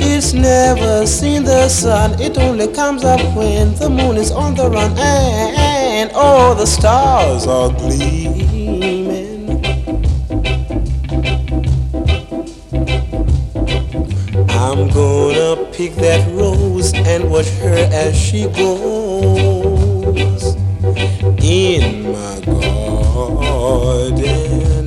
It's never seen the sun. It only comes up when the moon is on the run, and all the stars are gleaming. I'm gonna pick that rose and watch her as she goes in my garden.